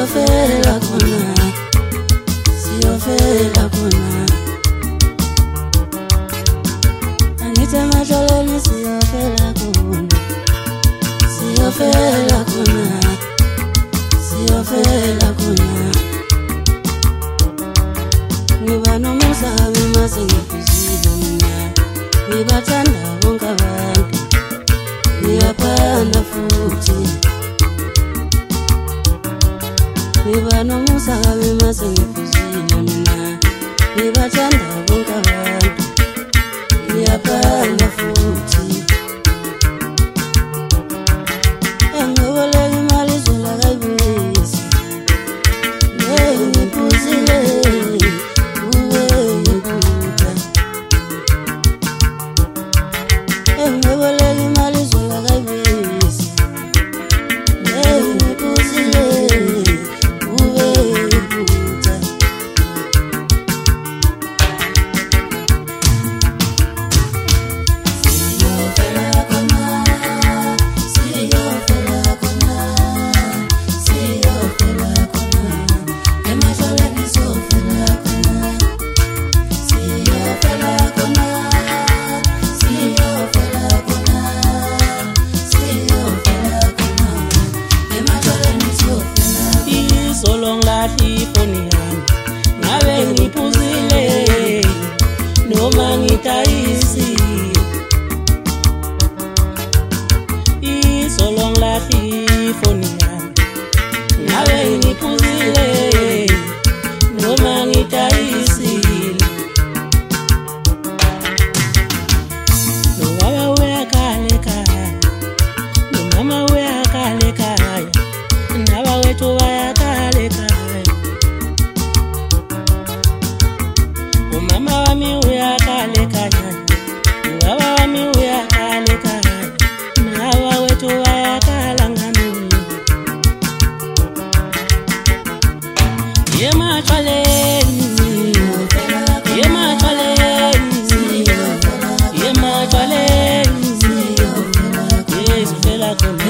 siyofela khona, siyofela khona. Angithi emadlelweni siyofela khona, siyofela khona, siyofela khona. Ngiba nomusa mase ngiphuzile mina, ngibathanda bonke abantu, ngiyaphanda futhi. Ngiba nomusa mase ngiphuzile mina, ngibathanda bonke abantu, ngiyaphanda futhi. Engiboleka imali izwela kayibuyisi, ngiphuzile engiboleka imali izwela kayibuyisi, ngiphuzile ube iphutha. Siyofela khona, siyofela khona, siyofela khona, emadlelweni siyofela khona, siyofela khona, siyofela khona, siyofela khona, emadlelweni siyofela. Izolo ngilahla ifoni yami, ngabe ngiphuzile noma ngidayisile. Izolo ngilahla ifoni yami, ngabe ngiphuzile noma ngidayisile. Nobaba uyakhala ekhaya, nomama uyakhala ekhaya, nabawethu bayakhala ekhaya. Umama wami uyakhala ekhaya, ubaba wami uyakhala ekhaya, nabawethu bayakhala ngami. Yematshwaleni, yematshwaleni, yematshwaleni, siyofela khona,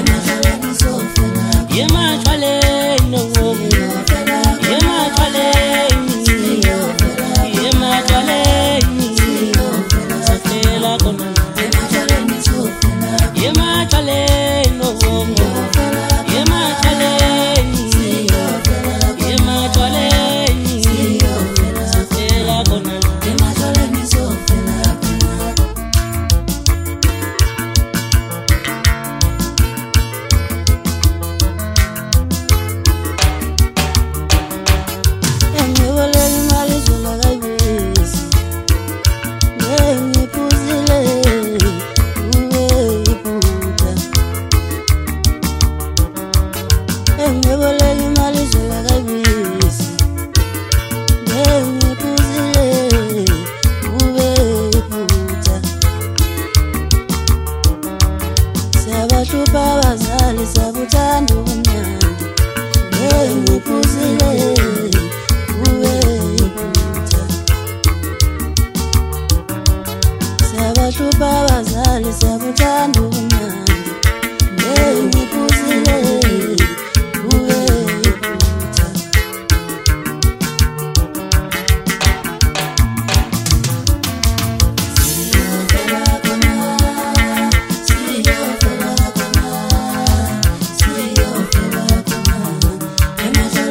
yematshwaleni, yematshwaleni, yematshwaleni, siyofela khona, yematshwaleni, yematshwaleni, yematshwaleni, siyofela khona. Engiboleka imali izwela kayibuyisi, ngiphuzile ube iphutha. Engiboleka imali izwela kayibuyisi, ngiphuzile ube iphutha. Siyabahlupha abazali, siyabuthanda ubumnandi, ngiphuzile ube iphutha. Siyabahlupha abazali, siyabuthanda ubumnandi, ngiphuzile ube iphutha. Siyofela khona, siyofela khona, siyofela khona, emadlelweni